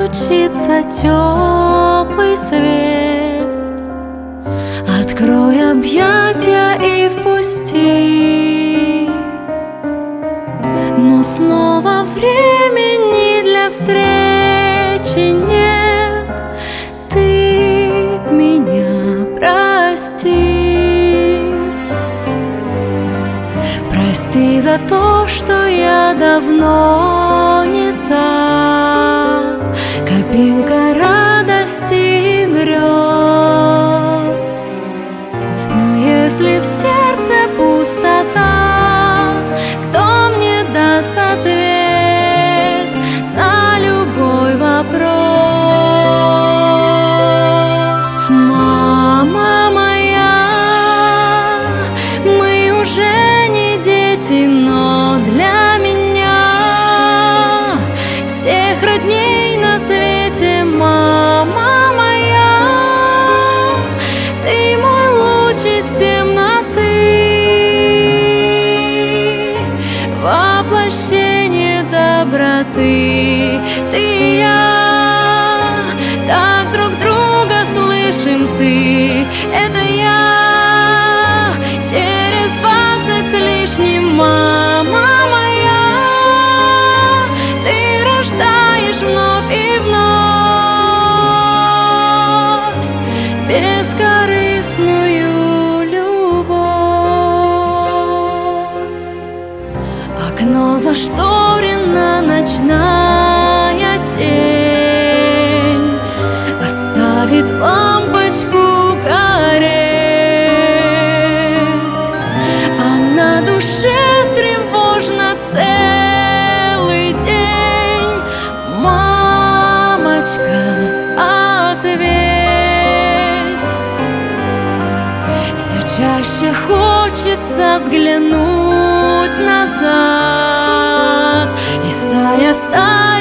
стучится теплый свет. Открой объятия и впусти. Но снова времени для встречи нет. Ты меня прости. Прости за то, что я давно не та копилка радости и грез. Но если в сердце пустота, кто мне даст ответ на любой вопрос? Мама моя, мы уже не дети, но для меня всех родней на свете. Мама моя, ты мой луч из темноты, воплощение доброты. Ты и я так друг друга слышим. Ты — это я через 20 с лишним. Мама моя, ты рождаешь вновь и вновь бескорыстную любовь. Окно зашторено, ночная тень оставит лампочку гореть, а на душе тревожно целый день. Мамочка, ответь. Все чаще хочется взглянуть назад, листая старые